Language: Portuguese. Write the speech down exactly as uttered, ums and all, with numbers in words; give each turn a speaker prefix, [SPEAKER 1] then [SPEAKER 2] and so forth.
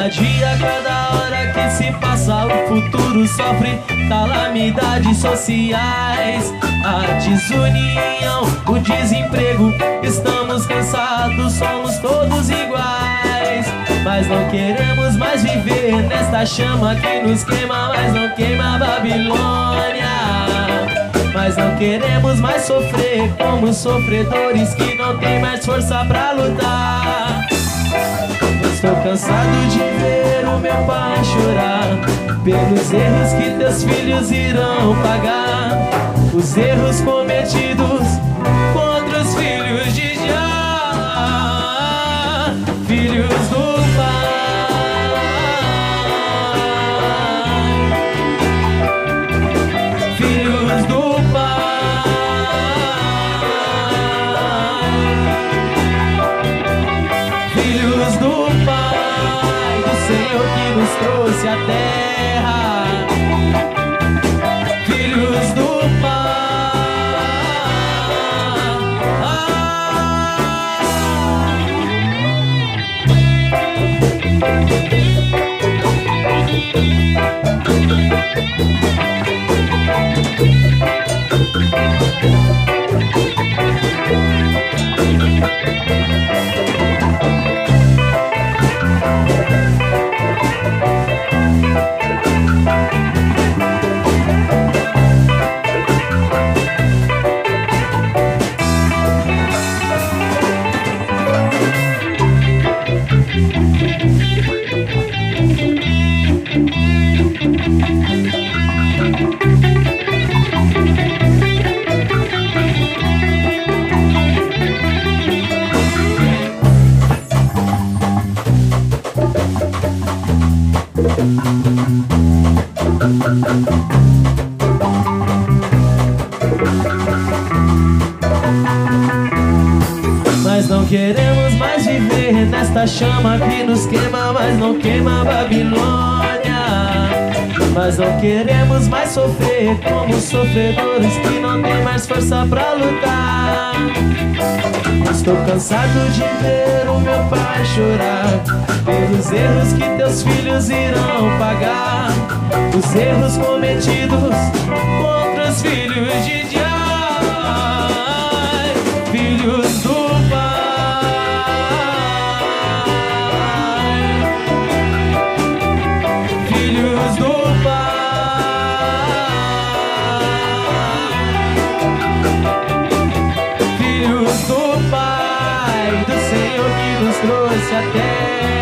[SPEAKER 1] dia, cada hora que se passa, o futuro sofre calamidades sociais. A desunião, o desemprego, estamos cansados, somos todos iguais. Mas não queremos mais viver nesta chama que nos queima, mas não queima a Babilônia. Mas não queremos mais sofrer como sofredores que não tem mais força pra lutar. Estou cansado de ver o meu pai chorar pelos erros que teus filhos irão pagar. Os erros cometidos contra os filhos de Já, filhos do Pai, filhos do Pai, filhos do Pai, do Senhor que nos trouxe à terra, filhos do Pai. Mas não queremos mais viver nesta chama que nos queima, mas não queima a Babilônia. Mas não queremos mais sofrer como sofredores que não tem mais força pra lutar. Estou cansado de ver o meu pai chorar pelos erros que teus filhos irão pagar. Os erros cometidos contra os filhos de Já, filhos do trouxe a terra.